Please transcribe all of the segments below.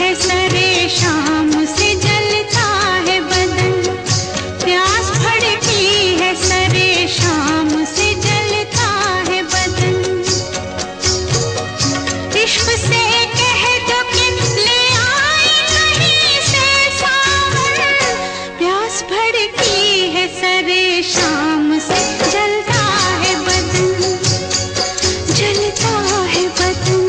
है सरे शाम से जलता है बदन, प्यास भड़की है सरे शाम से जलता है बदन। इश्क से कह दो कि ले आए कहीं से सावन, प्यास भड़की है सरे शाम से जलता है बदन, जलता है बदन।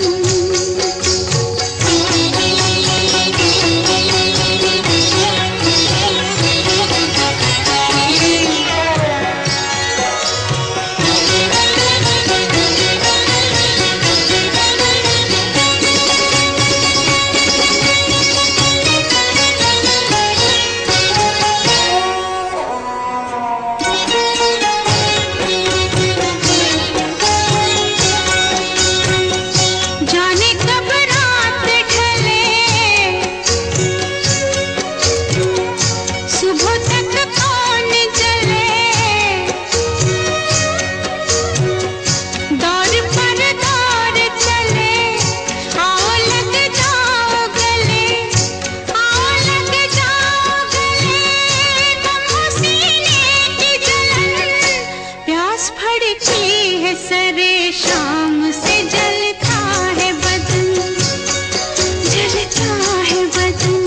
सरे शाम से जलता है बदन, जलता है बदन,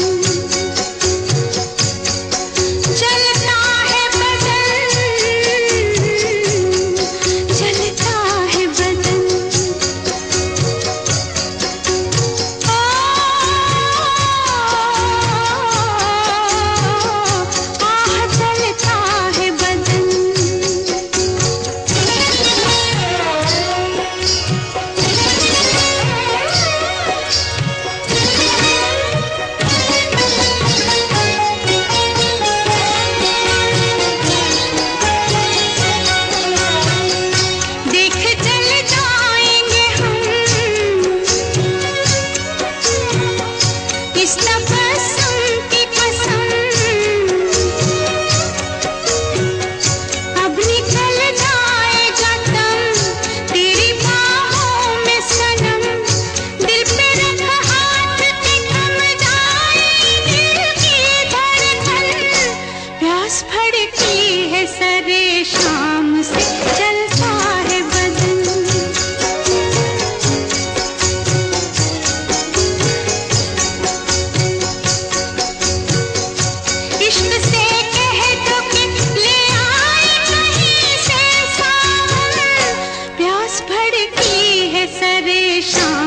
जलता है बदन, जलता है बदन। आह जलता है बदन। भड़की है सरे शाम से जलता है बदन। इश्क से कह दो कि ले आए कहीं से सावन, प्यास भड़की है सरे शाम।